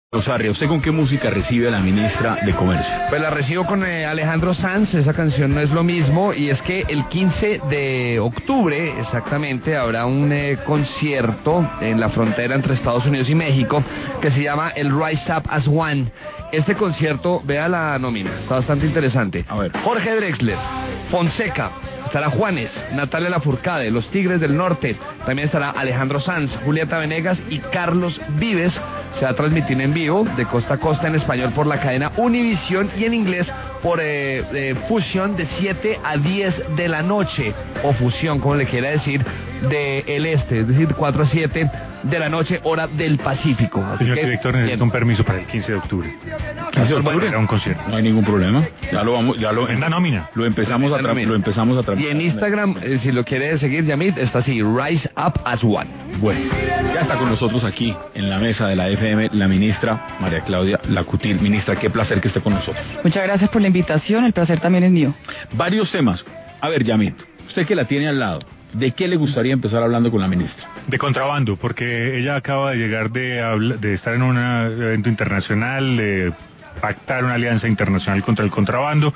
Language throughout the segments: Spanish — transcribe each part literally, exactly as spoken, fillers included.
Rosarria, ¿usted con qué música recibe a la ministra de Comercio? Pues la recibo con eh, Alejandro Sanz. Esa canción no es lo mismo, y es que el quince de octubre exactamente habrá un eh, concierto en la frontera entre Estados Unidos y México que se llama el Rise Up as One. Este concierto, vea la nómina, está bastante interesante. A ver. Jorge Drexler, Fonseca, estará Juanes, Natalia Lafourcade, Los Tigres del Norte, también estará Alejandro Sanz, Julieta Venegas y Carlos Vives. Se va a transmitir en vivo de costa a costa en español por la cadena Univisión y en inglés por eh, eh, Fusión de siete a diez de la noche, o Fusión, como le quiera decir, de el este, es decir, cuatro a siete de la noche, hora del Pacífico. Así Señor que, director, necesito un permiso para el quince de octubre. quince de octubre. Bueno, era un concierto. No hay ningún problema. Ya lo vamos, ya lo En la nómina. Lo empezamos a tra- lo empezamos a tramitar. Y en Instagram, eh, si lo quiere seguir, Yamit, está así, Rise Up as One. Bueno, ya está con nosotros aquí en la mesa de la F M la ministra María Claudia Lacutil. Ministra, qué placer que esté con nosotros. Muchas gracias por la invitación, el placer también es mío. Varios temas. A ver, Yamit, usted que la tiene al lado, ¿de qué le gustaría empezar hablando con la ministra? De contrabando, porque ella acaba de llegar de, habla- de estar en un evento internacional, de pactar una alianza internacional contra el contrabando,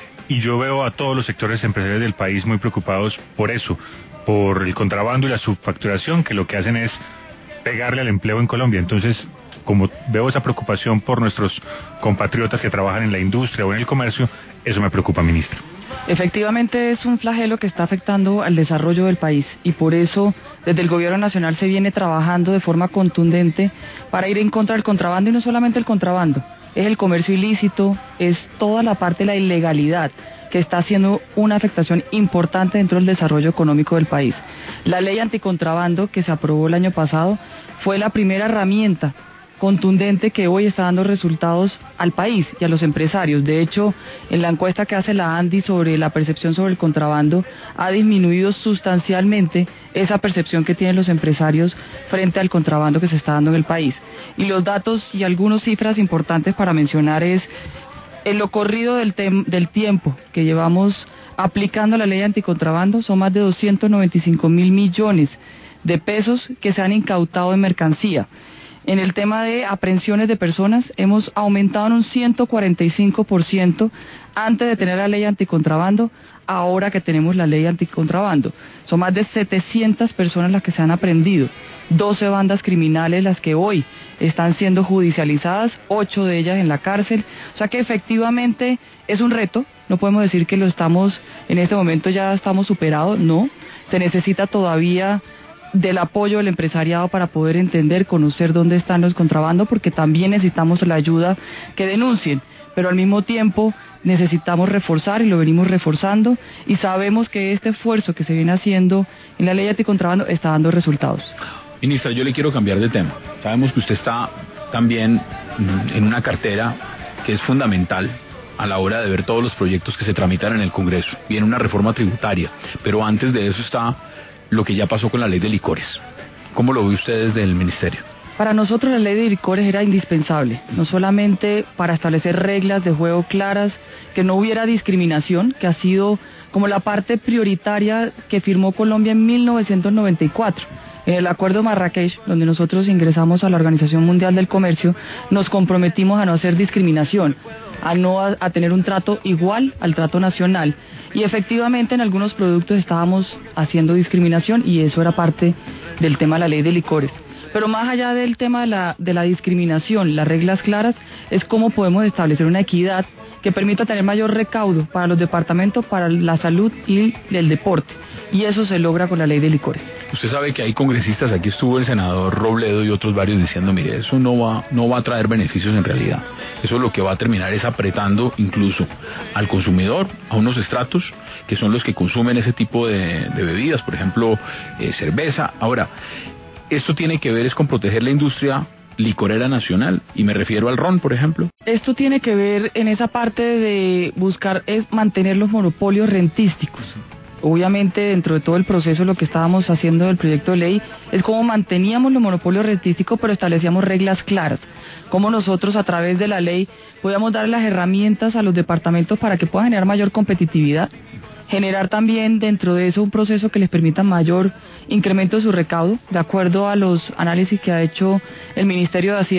y yo veo a todos los sectores empresariales del país muy preocupados por eso, por el contrabando y la subfacturación, que lo que hacen es pegarle al empleo en Colombia. Entonces, como veo esa preocupación por nuestros compatriotas que trabajan en la industria o en el comercio, eso me preocupa, ministra. Efectivamente es un flagelo que está afectando al desarrollo del país y por eso desde el gobierno nacional se viene trabajando de forma contundente para ir en contra del contrabando, y no solamente el contrabando, es el comercio ilícito, es toda la parte de la ilegalidad que está haciendo una afectación importante dentro del desarrollo económico del país. La ley anticontrabando que se aprobó el año pasado fue la primera herramienta contundente que hoy está dando resultados al país y a los empresarios. De hecho, en la encuesta que hace la ANDI sobre la percepción sobre el contrabando, ha disminuido sustancialmente esa percepción que tienen los empresarios frente al contrabando que se está dando en el país. Y los datos y algunas cifras importantes para mencionar es, en lo corrido del, tem- del tiempo que llevamos aplicando la ley anticontrabando, son más de doscientos noventa y cinco mil millones de pesos que se han incautado en mercancía. En el tema de aprehensiones de personas, hemos aumentado en un ciento cuarenta y cinco por ciento antes de tener la ley anticontrabando, ahora que tenemos la ley anticontrabando. Son más de setecientas personas las que se han aprehendido, doce bandas criminales las que hoy están siendo judicializadas, ocho de ellas en la cárcel. O sea que efectivamente es un reto, no podemos decir que lo estamos, en este momento ya estamos superados, no, se necesita todavía del apoyo del empresariado para poder entender, conocer dónde están los contrabandos, porque también necesitamos la ayuda que denuncien, pero al mismo tiempo necesitamos reforzar, y lo venimos reforzando, y sabemos que este esfuerzo que se viene haciendo en la ley anticontrabando está dando resultados. Ministra, yo le quiero cambiar de tema. Sabemos que usted está también mm, en una cartera que es fundamental a la hora de ver todos los proyectos que se tramitan en el Congreso. Viene una reforma tributaria, pero antes de eso está lo que ya pasó con la ley de licores. ¿Cómo lo ve usted desde el ministerio? Para nosotros la ley de licores era indispensable, no solamente para establecer reglas de juego claras, que no hubiera discriminación, que ha sido como la parte prioritaria que firmó Colombia en mil novecientos noventa y cuatro. En el acuerdo de Marrakech, donde nosotros ingresamos a la Organización Mundial del Comercio, nos comprometimos a no hacer discriminación, a no a, a tener un trato igual al trato nacional. Y efectivamente en algunos productos estábamos haciendo discriminación, y eso era parte del tema de la ley de licores. Pero más allá del tema de la, de la discriminación, las reglas claras, es cómo podemos establecer una equidad que permita tener mayor recaudo para los departamentos, para la salud y el deporte. Y eso se logra con la ley de licores. Usted sabe que hay congresistas, aquí estuvo el senador Robledo y otros varios diciendo, mire, eso no va, no va a traer beneficios en realidad. Eso lo que va a terminar es apretando incluso al consumidor, a unos estratos que son los que consumen ese tipo de, de bebidas, por ejemplo, eh, cerveza. Ahora, esto tiene que ver es con proteger la industria licorera nacional, y me refiero al ron, por ejemplo. Esto tiene que ver en esa parte de buscar es mantener los monopolios rentísticos. Obviamente dentro de todo el proceso lo que estábamos haciendo del proyecto de ley es cómo manteníamos los monopolios rentísticos, pero establecíamos reglas claras, cómo nosotros a través de la ley podíamos dar las herramientas a los departamentos para que puedan generar mayor competitividad, generar también dentro de eso un proceso que les permita mayor incremento de su recaudo, de acuerdo a los análisis que ha hecho el Ministerio de Hacienda.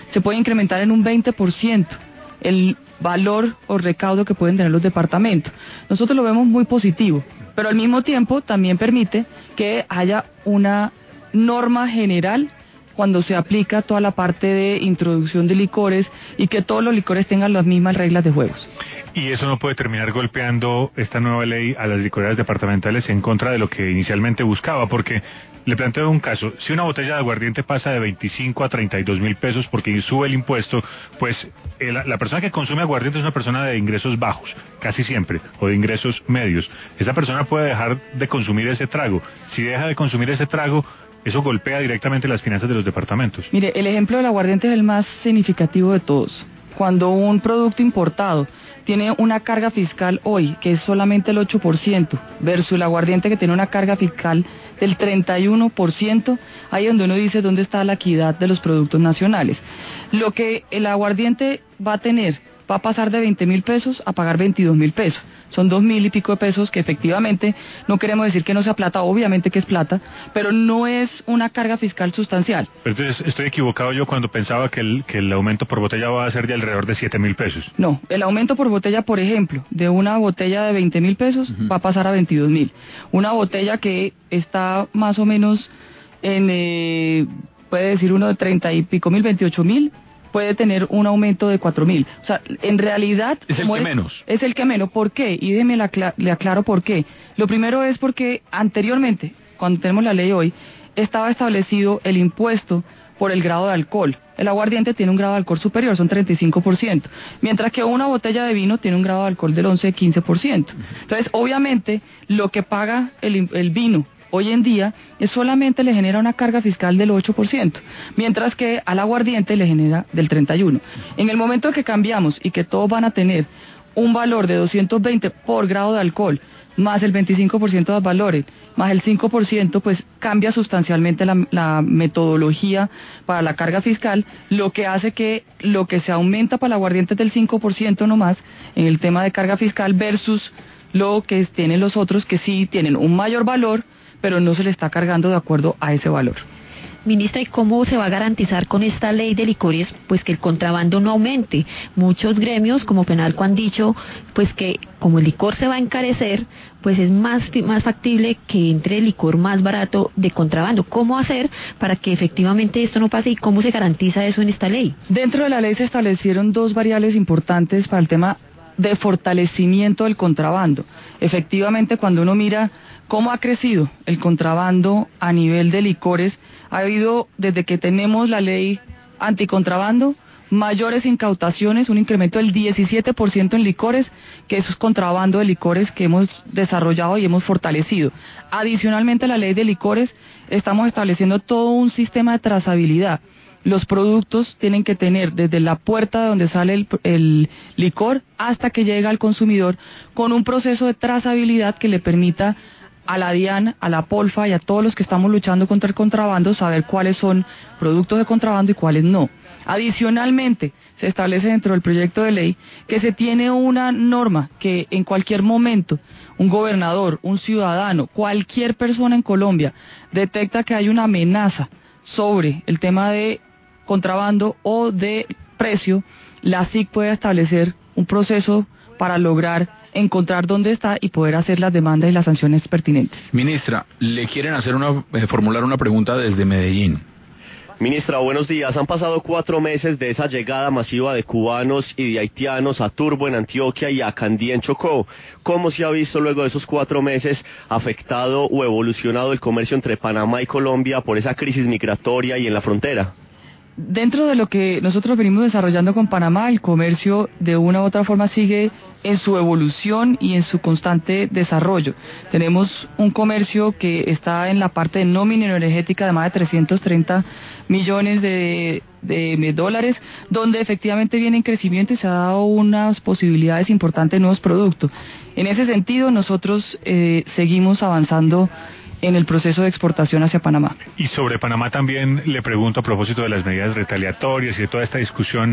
se puede incrementar en un veinte por ciento el valor o recaudo que pueden tener los departamentos. Nosotros lo vemos muy positivo, pero al mismo tiempo también permite que haya una norma general cuando se aplica toda la parte de introducción de licores y que todos los licores tengan las mismas reglas de juegos. Y eso no puede terminar golpeando esta nueva ley a las licoreras departamentales en contra de lo que inicialmente buscaba, porque le planteo un caso: si una botella de aguardiente pasa de veinticinco a treinta y dos mil pesos porque sube el impuesto, pues el, la persona que consume aguardiente es una persona de ingresos bajos, casi siempre, o de ingresos medios. Esa persona puede dejar de consumir ese trago. Si deja de consumir ese trago, eso golpea directamente las finanzas de los departamentos. Mire, el ejemplo del aguardiente es el más significativo de todos. Cuando un producto importado tiene una carga fiscal hoy, que es solamente el ocho por ciento, versus el aguardiente que tiene una carga fiscal del treinta y uno por ciento, ahí es donde uno dice dónde está la equidad de los productos nacionales. Lo que el aguardiente va a tener, va a pasar de veinte mil pesos a pagar veintidós mil pesos. Son dos mil y pico de pesos que efectivamente, no queremos decir que no sea plata, obviamente que es plata, pero no es una carga fiscal sustancial. Pero entonces estoy equivocado yo cuando pensaba que el, que el aumento por botella va a ser de alrededor de siete mil pesos. No, el aumento por botella, por ejemplo, de una botella de veinte mil pesos uh-huh. va a pasar a veintidós mil. Una botella que está más o menos en, eh, puede decir uno de treinta y pico mil, veintiocho mil, puede tener un aumento de cuatro mil. O sea, en realidad... Es el que es, menos. Es el que menos. ¿Por qué? Y déjeme le, acla le aclaro por qué. Lo primero es porque anteriormente, cuando tenemos la ley hoy, estaba establecido el impuesto por el grado de alcohol. El aguardiente tiene un grado de alcohol superior, son treinta y cinco por ciento, mientras que una botella de vino tiene un grado de alcohol del once a quince por ciento. Entonces, obviamente, lo que paga el, el vino hoy en día es solamente le genera una carga fiscal del ocho por ciento, mientras que al aguardiente le genera del treinta y uno por ciento. En el momento que cambiamos y que todos van a tener un valor de doscientos veinte por grado de alcohol, más el veinticinco por ciento de los valores, más el cinco por ciento, pues cambia sustancialmente la, la metodología para la carga fiscal, lo que hace que lo que se aumenta para el aguardiente es del cinco por ciento nomás en el tema de carga fiscal versus lo que tienen los otros que sí tienen un mayor valor, pero no se le está cargando de acuerdo a ese valor. Ministra, ¿y cómo se va a garantizar con esta ley de licores pues que el contrabando no aumente? Muchos gremios, como Penalco, han dicho pues que como el licor se va a encarecer, pues es más, más factible que entre el licor más barato de contrabando. ¿Cómo hacer para que efectivamente esto no pase y cómo se garantiza eso en esta ley? Dentro de la ley se establecieron dos variables importantes para el tema de fortalecimiento del contrabando. Efectivamente, cuando uno mira cómo ha crecido el contrabando a nivel de licores, ha habido, desde que tenemos la ley anticontrabando, mayores incautaciones, un incremento del diecisiete por ciento en licores, que eso es contrabando de licores que hemos desarrollado y hemos fortalecido. Adicionalmente a la ley de licores, estamos estableciendo todo un sistema de trazabilidad. Los productos tienen que tener desde la puerta de donde sale el, el licor hasta que llega al consumidor, con un proceso de trazabilidad que le permita a la DIAN, a la Polfa y a todos los que estamos luchando contra el contrabando saber cuáles son productos de contrabando y cuáles no. Adicionalmente, se establece dentro del proyecto de ley que se tiene una norma que en cualquier momento un gobernador, un ciudadano, cualquier persona en Colombia detecta que hay una amenaza sobre el tema de contrabando o de precio, la S I C puede establecer un proceso para lograr encontrar dónde está y poder hacer las demandas y las sanciones pertinentes. Ministra, le quieren hacer una, eh, formular una pregunta desde Medellín. Ministra, buenos días. Han pasado cuatro meses de esa llegada masiva de cubanos y de haitianos a Turbo en Antioquia y a Candía en Chocó. ¿Cómo se ha visto luego de esos cuatro meses afectado o evolucionado el comercio entre Panamá y Colombia por esa crisis migratoria y en la frontera? Dentro de lo que nosotros venimos desarrollando con Panamá, el comercio de una u otra forma sigue en su evolución y en su constante desarrollo. Tenemos un comercio que está en la parte de no mineroenergética de más de trescientos treinta millones de, de, de dólares, donde efectivamente viene en crecimiento y se ha dado unas posibilidades importantes de nuevos productos. En ese sentido, nosotros eh, seguimos avanzando en el proceso de exportación hacia Panamá. Y sobre Panamá también le pregunto a propósito de las medidas retaliatorias y de toda esta discusión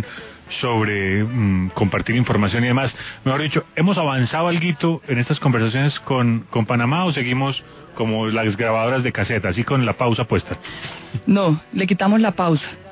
sobre mmm, compartir información y demás. Mejor dicho, ¿hemos avanzado alguito en estas conversaciones con, con Panamá o seguimos como las grabadoras de caseta, así con la pausa puesta? No, le quitamos la pausa.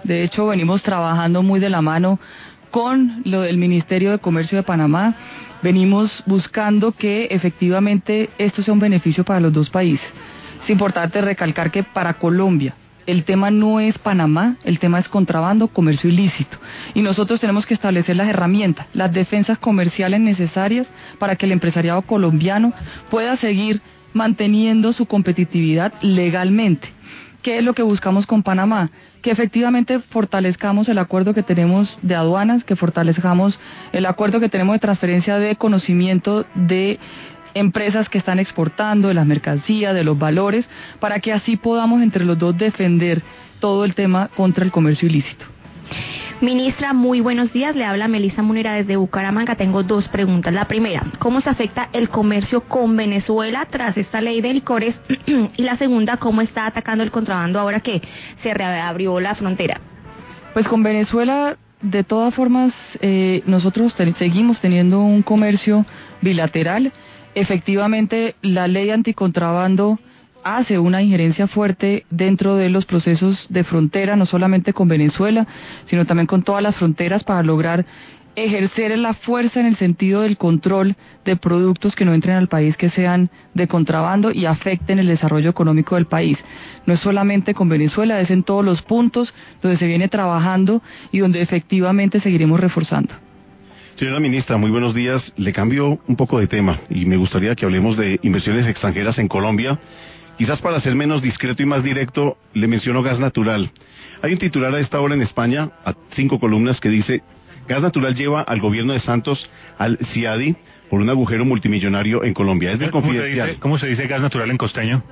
De hecho, venimos trabajando muy de la mano con lo del Ministerio de Comercio de Panamá. Venimos buscando que efectivamente esto sea un beneficio para los dos países. Es importante recalcar que para Colombia el tema no es Panamá, el tema es contrabando, comercio ilícito. Y nosotros tenemos que establecer las herramientas, las defensas comerciales necesarias para que el empresariado colombiano pueda seguir manteniendo su competitividad legalmente. ¿Qué es lo que buscamos con Panamá? Que efectivamente fortalezcamos el acuerdo que tenemos de aduanas, que fortalezcamos el acuerdo que tenemos de transferencia de conocimiento de empresas que están exportando, de las mercancías, de los valores, para que así podamos entre los dos defender todo el tema contra el comercio ilícito. Ministra, muy buenos días. Le habla Melissa Munera desde Bucaramanga. Tengo dos preguntas. La primera, ¿cómo se afecta el comercio con Venezuela tras esta ley de licores? Y la segunda, ¿cómo está atacando el contrabando ahora que se reabrió la frontera? Pues con Venezuela, de todas formas, eh, nosotros ten- seguimos teniendo un comercio bilateral. Efectivamente, la ley anticontrabando hace una injerencia fuerte dentro de los procesos de frontera, no solamente con Venezuela, sino también con todas las fronteras para lograr ejercer la fuerza en el sentido del control de productos que no entren al país, que sean de contrabando y afecten el desarrollo económico del país. No es solamente con Venezuela, es en todos los puntos donde se viene trabajando y donde efectivamente seguiremos reforzando. Señora ministra, muy buenos días. Le cambio un poco de tema y me gustaría que hablemos de inversiones extranjeras en Colombia. Quizás para ser menos discreto y más directo, le menciono gas natural. Hay un titular a esta hora en España, a cinco columnas, que dice: gas natural lleva al gobierno de Santos al CIADI por un agujero multimillonario en Colombia. Es del ¿Cómo se Confidencial. dice, ¿Cómo se dice gas natural en costeño?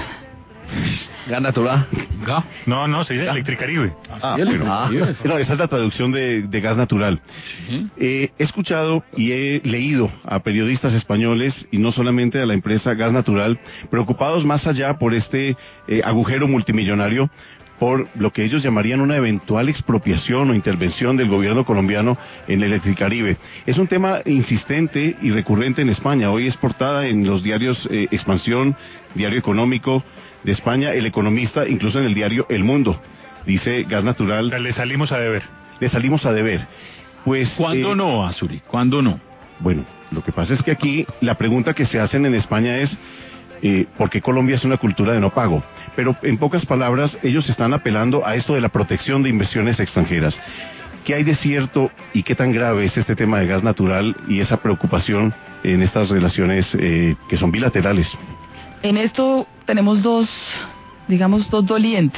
Gas natural. ¿Ga? No, no, se dice Electricaribe. Ah, Pero- pero- Ah. No, esa es la traducción de, de gas natural. Ujú. Eh, he escuchado y he leído a periodistas españoles y no solamente a la empresa Gas Natural, preocupados más allá por este eh, agujero multimillonario, por lo que ellos llamarían una eventual expropiación o intervención del gobierno colombiano en Electricaribe. Es un tema insistente y recurrente en España. Hoy es portada en los diarios eh, Expansión, Diario Económico de España, El Economista, incluso en el diario El Mundo. Dice Gas O Natural, sea, le salimos a deber. le salimos a deber. Pues, ¿Cuándo eh, no, Azuri? ¿Cuándo no? Bueno, lo que pasa es que aquí la pregunta que se hacen en España es eh, ¿por qué Colombia es una cultura de no pago? Pero en pocas palabras, ellos están apelando a esto de la protección de inversiones extranjeras. ¿Qué hay de cierto y qué tan grave es este tema de gas natural y esa preocupación en estas relaciones eh, que son bilaterales? En esto tenemos dos, digamos, dos dolientes.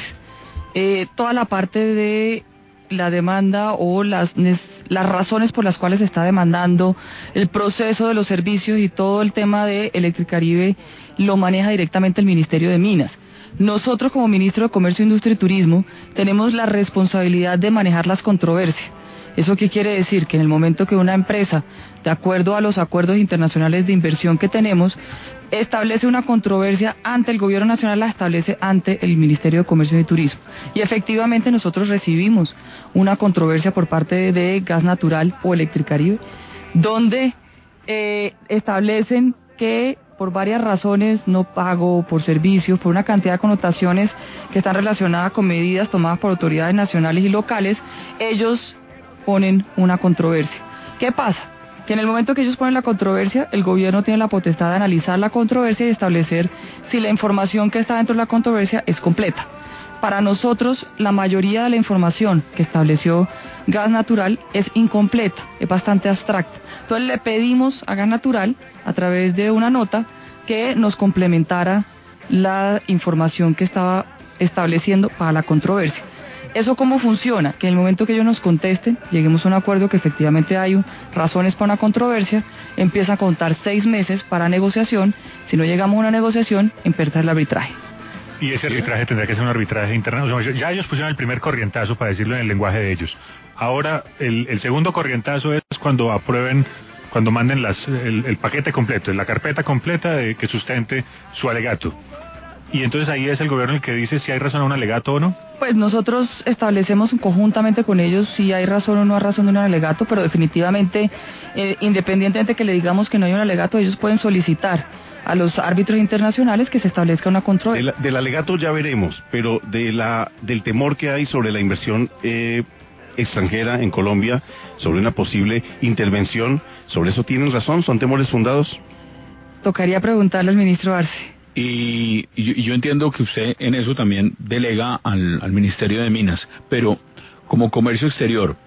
Eh, toda la parte de la demanda o las, nes- las razones por las cuales se está demandando, el proceso de los servicios y todo el tema de Electricaribe lo maneja directamente el Ministerio de Minas. Nosotros como Ministro de Comercio, Industria y Turismo tenemos la responsabilidad de manejar las controversias. ¿Eso qué quiere decir? Que en el momento que una empresa, de acuerdo a los acuerdos internacionales de inversión que tenemos, establece una controversia ante el gobierno nacional, la establece ante el Ministerio de Comercio y Turismo. Y efectivamente nosotros recibimos una controversia por parte de Gas Natural o Electricaribe, donde eh, establecen que por varias razones, no pago por servicios, por una cantidad de connotaciones que están relacionadas con medidas tomadas por autoridades nacionales y locales, ellos ponen una controversia. ¿Qué pasa? Que en el momento que ellos ponen la controversia, el gobierno tiene la potestad de analizar la controversia y establecer si la información que está dentro de la controversia es completa. Para nosotros, la mayoría de la información que estableció Gas Natural es incompleta, es bastante abstracta. Entonces le pedimos a Gas Natural, a través de una nota, que nos complementara la información que estaba estableciendo para la controversia. ¿Eso cómo funciona? Que en el momento que ellos nos contesten, lleguemos a un acuerdo que efectivamente hay un- razones para una controversia, empieza a contar seis meses para negociación. Si no llegamos a una negociación, empieza el arbitraje. Y ese arbitraje tendrá que ser un arbitraje internacional. O sea, ya ellos pusieron el primer corrientazo, para decirlo en el lenguaje de ellos. Ahora, el, el segundo corrientazo es cuando aprueben, cuando manden las, el, el paquete completo, la carpeta completa de, que sustente su alegato. Y entonces ahí es el gobierno el que dice si hay razón a un alegato o no. Pues nosotros establecemos conjuntamente con ellos si hay razón o no hay razón de un alegato, pero definitivamente, eh, independientemente que le digamos que no hay un alegato, ellos pueden solicitar a los árbitros internacionales que se establezca una control. Del, del alegato ya veremos, pero de la del temor que hay sobre la inversión eh, extranjera en Colombia, sobre una posible intervención, ¿sobre eso tienen razón? ¿Son temores fundados? Tocaría preguntarle al ministro Arce. Y, y, yo, y yo entiendo que usted en eso también delega al, al Ministerio de Minas, pero como comercio exterior,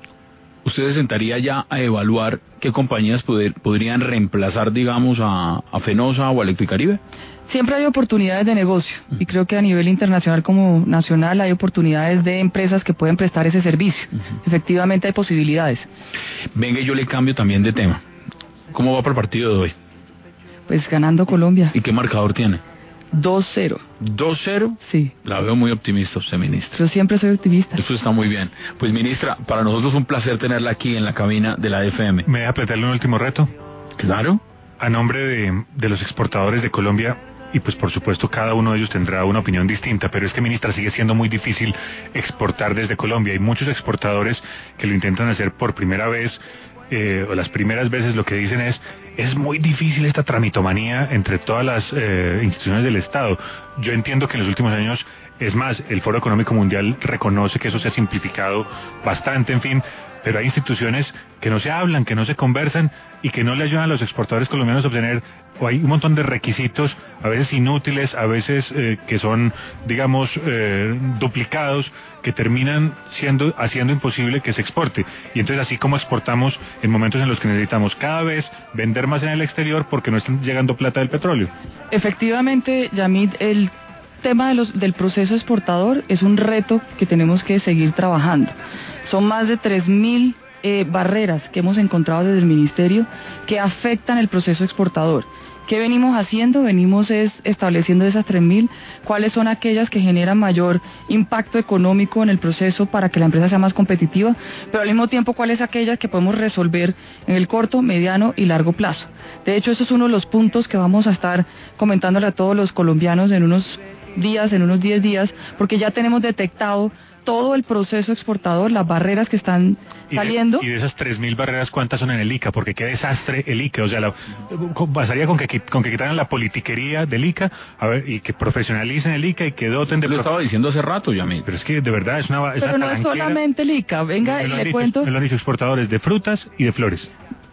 ¿usted se sentaría ya a evaluar qué compañías poder, podrían reemplazar, digamos, a, a Fenosa o a Electricaribe? Siempre hay oportunidades de negocio y creo que a nivel internacional como nacional hay oportunidades de empresas que pueden prestar ese servicio. Uh-huh. Efectivamente hay posibilidades. Venga, y yo le cambio también de tema. ¿Cómo va para el partido de hoy? Pues ganando Colombia. ¿Y qué marcador tiene? dos cero. ¿dos cero? Sí. La veo muy optimista usted, ministra. Yo siempre soy optimista. Eso está muy bien. Pues, ministra, para nosotros es un placer tenerla aquí en la cabina de la F M. ¿Me voy a plantearle un último reto? Claro. A nombre de, de los exportadores de Colombia, y pues por supuesto cada uno de ellos tendrá una opinión distinta, pero es que, ministra, sigue siendo muy difícil exportar desde Colombia. Hay muchos exportadores que lo intentan hacer por primera vez, eh, o las primeras veces lo que dicen es, es muy difícil esta tramitomanía entre todas las eh, instituciones del Estado. Yo entiendo que en los últimos años, es más, el Foro Económico Mundial reconoce que eso se ha simplificado bastante, en fin, pero hay instituciones que no se hablan, que no se conversan y que no le ayudan a los exportadores colombianos a obtener, o hay un montón de requisitos, a veces inútiles, a veces eh, que son, digamos, eh, duplicados, que terminan siendo haciendo imposible que se exporte. Y entonces, así como exportamos en momentos en los que necesitamos cada vez vender más en el exterior porque no están llegando plata del petróleo. Efectivamente, Yamid, el tema de los, del proceso exportador es un reto que tenemos que seguir trabajando. Son más de tres mil eh, barreras que hemos encontrado desde el Ministerio que afectan el proceso exportador. ¿Qué venimos haciendo? Venimos es estableciendo esas tres mil, cuáles son aquellas que generan mayor impacto económico en el proceso para que la empresa sea más competitiva, pero al mismo tiempo cuáles aquellas que podemos resolver en el corto, mediano y largo plazo. De hecho, eso es uno de los puntos que vamos a estar comentándole a todos los colombianos en unos días, en unos diez días, porque ya tenemos detectado todo el proceso exportador, las barreras que están saliendo. Y de, y de esas tres mil barreras, ¿cuántas son en el I C A? Porque qué desastre el I C A. O sea, la, bastaría con que, con que quitaran la politiquería del I C A, a ver, y que profesionalicen el I C A y que doten de... Lo estaba diciendo hace rato, ya a mí. Pero es que de verdad es una... Es Pero una no es solamente el I C A, venga, me, me y le dicho, cuento... Me lo han dicho exportadores de frutas y de flores.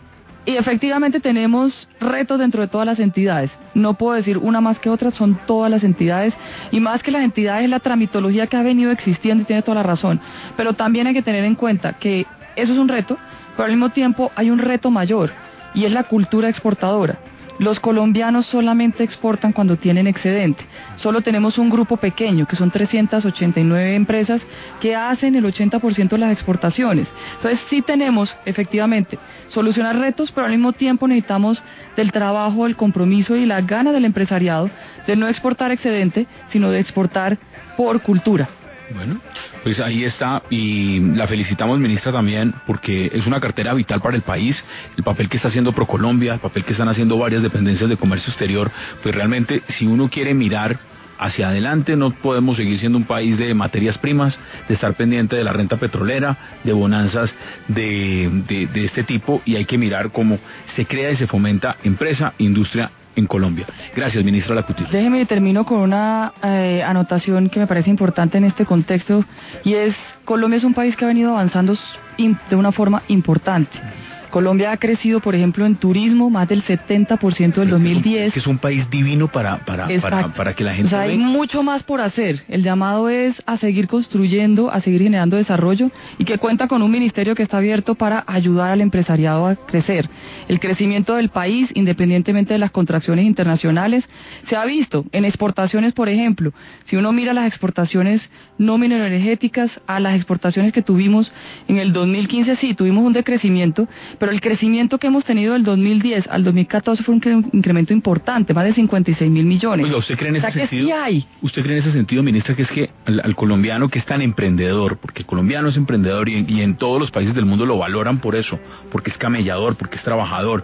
Y efectivamente tenemos retos dentro de todas las entidades. No puedo decir una más que otra, son todas las entidades. Y más que las entidades, la tramitología que ha venido existiendo y tiene toda la razón. Pero también hay que tener en cuenta que eso es un reto, pero al mismo tiempo hay un reto mayor, y es la cultura exportadora. Los colombianos solamente exportan cuando tienen excedente. Solo tenemos un grupo pequeño, que son trescientas ochenta y nueve empresas, que hacen el ochenta por ciento de las exportaciones. Entonces sí tenemos, efectivamente, solucionar retos, pero al mismo tiempo necesitamos del trabajo, el compromiso y la gana del empresariado de no exportar excedente, sino de exportar por cultura. Bueno, pues ahí está, y la felicitamos, ministra, también porque es una cartera vital para el país, el papel que está haciendo ProColombia, el papel que están haciendo varias dependencias de comercio exterior. Pues realmente, si uno quiere mirar hacia adelante, no podemos seguir siendo un país de materias primas, de estar pendiente de la renta petrolera, de bonanzas de, de, de este tipo, y hay que mirar cómo se crea y se fomenta empresa, industria en Colombia. Gracias, ministra Lacutil. Déjeme termino con una eh, anotación que me parece importante en este contexto, y es: Colombia es un país que ha venido avanzando de una forma importante. Colombia ha crecido, por ejemplo, en turismo, más del setenta por ciento del dos mil diez. Es que es un país divino para, para, para, para que la gente... O sea, hay venga. mucho más por hacer. El llamado es a seguir construyendo, a seguir generando desarrollo, y que cuenta con un ministerio que está abierto para ayudar al empresariado a crecer. El crecimiento del país, independientemente de las contracciones internacionales, se ha visto en exportaciones, por ejemplo. Si uno mira las exportaciones no mineroenergéticas a las exportaciones que tuvimos en el dos mil quince, sí, tuvimos un decrecimiento, pero el crecimiento que hemos tenido del dos mil diez al dos mil catorce fue un incremento importante, más de cincuenta y seis mil millones. Oiga, ¿usted cree en ese o sea, sentido? Que sí hay. ¿Usted cree en ese sentido, ministra, que es que al, al colombiano que es tan emprendedor, porque el colombiano es emprendedor y, y en todos los países del mundo lo valoran por eso, porque es camellador, porque es trabajador,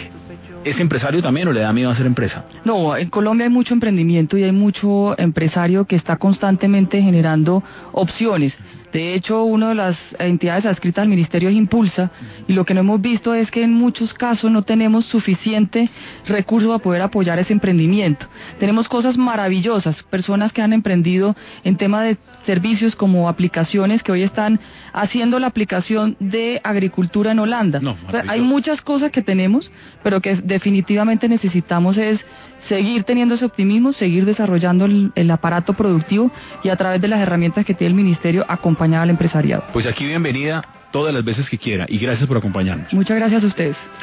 ¿es empresario también o le da miedo hacer empresa? No, en Colombia hay mucho emprendimiento y hay mucho empresario que está constantemente generando opciones. De hecho, una de las entidades adscritas al ministerio es Impulsa, y lo que no hemos visto es que en muchos casos no tenemos suficiente recurso para poder apoyar ese emprendimiento. Tenemos cosas maravillosas, personas que han emprendido en tema de servicios como aplicaciones que hoy están haciendo la aplicación de agricultura en Holanda. No, o sea, hay muchas cosas que tenemos, pero que definitivamente necesitamos es seguir teniendo ese optimismo, seguir desarrollando el, el aparato productivo y a través de las herramientas que tiene el ministerio acompañar al empresariado. Pues aquí bienvenida todas las veces que quiera y gracias por acompañarnos. Muchas gracias a ustedes.